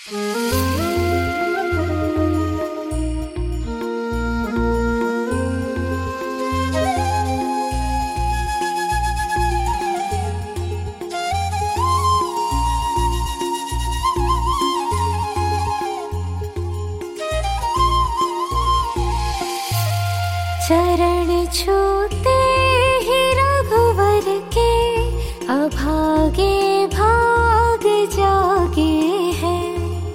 चरण छूते ही रघुवर के अभागे भाग जागे हैं।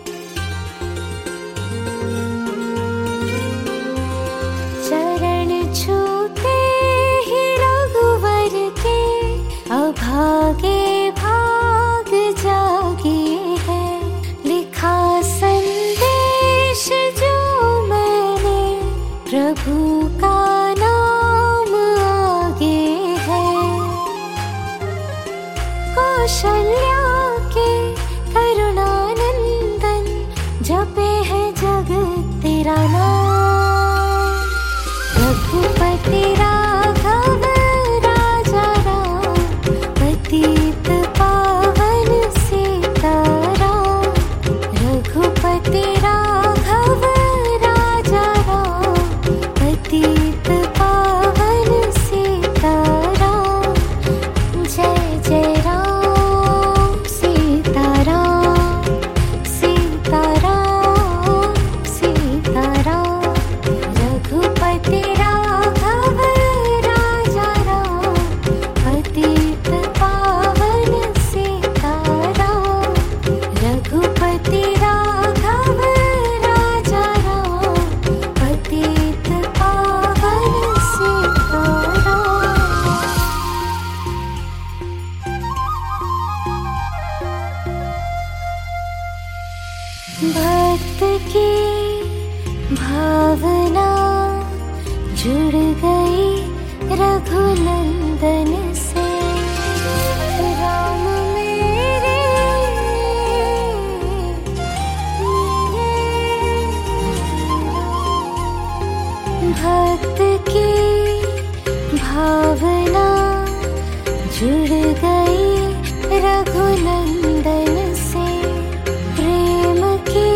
चरण छूते ही रघुवर के अभागे भाग जागे हैं। लिखा संदेश जो मैंने प्रभु का कौशल्या के करुणानंदन जपे है जग तेरा नाम। रघुपति राघव राजा राम पतित पावन सीताराम। रघुपति राघव राजा राम पतित पावन सीताराम। जय जय राम भक्त की भावना जुड़ गई रघुनंदन से। राम मेरे भक्त की भावना जुड़ गई रघुनंदन से। प्रेम की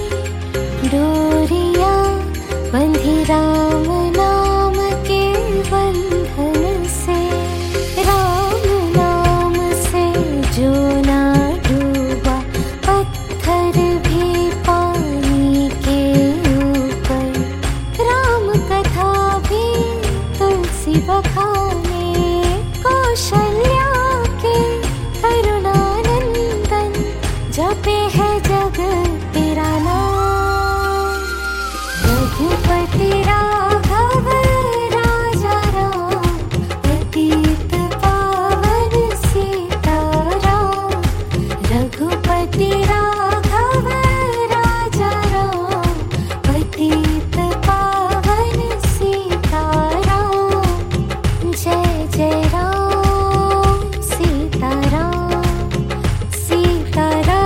डोरियां बंधी राम नाम के बंधन से। राम नाम से जो ना डूबा पत्थर भी पानी के ऊपर। राम कथा भी तुलसी बखाने। कौशल्या के करुणानंदन जपे है जग तेरा नाम। रघुपति राघव राजा राम पतित पावन सीताराम। रघुपति राघव राजा राम पतित पावन सीताराम। जय जय राम सीताराम सीताराम।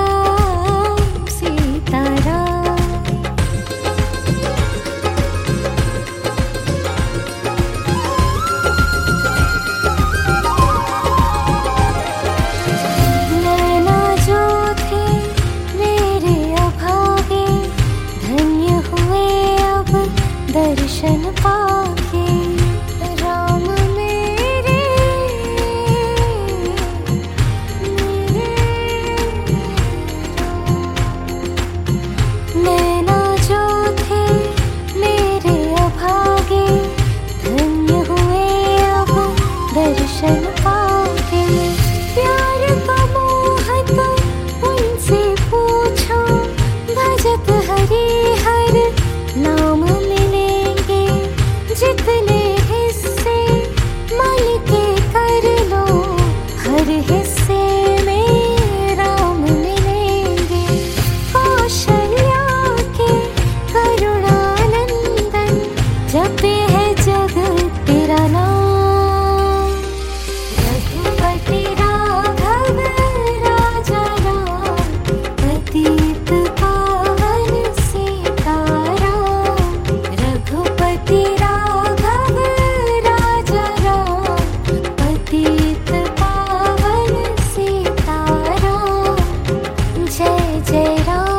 दर्शन पाके राम मेरे नैना जो थे मेरे अभागे। धन्य हुए अब दर्शन पाके। प्यार का मोह तो उनसे पूछो। भजत हरि हर नाम जितने हिस्से मन के कर लो। हर हिस्से में राम मिलेंगे। कौशल्या के करुणानंदन जपे है जग तेरा नाम। रघुपति राघव राजा राम पतित पावन सीताराम। रघुपति जय जय राम।